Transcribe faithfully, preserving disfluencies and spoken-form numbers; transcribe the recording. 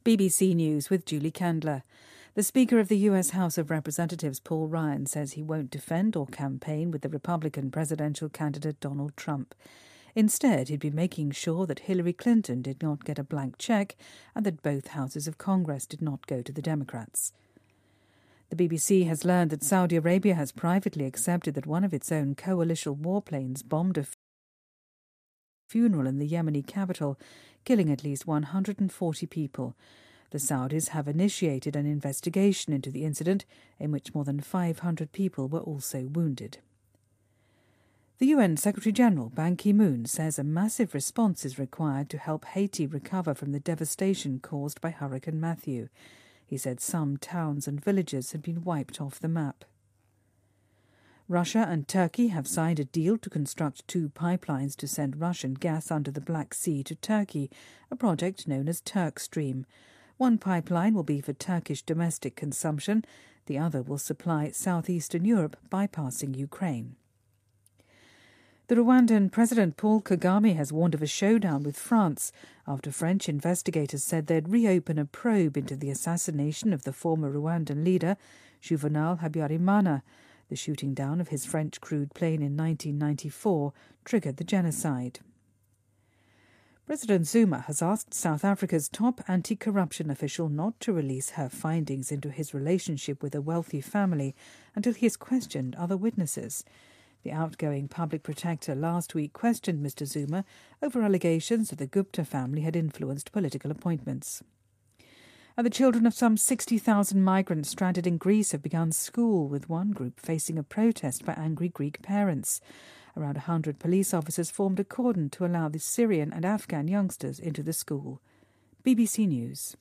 B B C News with Julie Candler. The Speaker of the U S House of Representatives, Paul Ryan, says he won't defend or campaign with the Republican presidential candidate Donald Trump. Instead, he'd be making sure that Hillary Clinton did not get a blank check and that both houses of Congress did not go to the Democrats. The B B C has learned that Saudi Arabia has privately accepted that one of its own coalition warplanes bombed a funeral in the Yemeni capital, killing at least one hundred forty people. The Saudis have initiated an investigation into the incident, in which more than five hundred people were also wounded. The U N Secretary-General Ban Ki-moon says a massive response is required to help Haiti recover from the devastation caused by Hurricane Matthew. He said some towns and villages had been wiped off the map. Russia and Turkey have signed a deal to construct two pipelines to send Russian gas under the Black Sea to Turkey, a project known as TurkStream. One pipeline will be for Turkish domestic consumption. The other will supply southeastern Europe, bypassing Ukraine. The Rwandan President Paul Kagame has warned of a showdown with France after French investigators said they'd reopen a probe into the assassination of the former Rwandan leader, Juvenal Habyarimana. The shooting down of his French-crewed plane in nineteen ninety-four triggered the genocide. President Zuma has asked South Africa's top anti-corruption official not to release her findings into his relationship with a wealthy family until he has questioned other witnesses. The outgoing public protector last week questioned Mister Zuma over allegations that the Gupta family had influenced political appointments. And the children of some sixty thousand migrants stranded in Greece have begun school, with one group facing a protest by angry Greek parents. Around one hundred police officers formed a cordon to allow the Syrian and Afghan youngsters into the school. B B C News.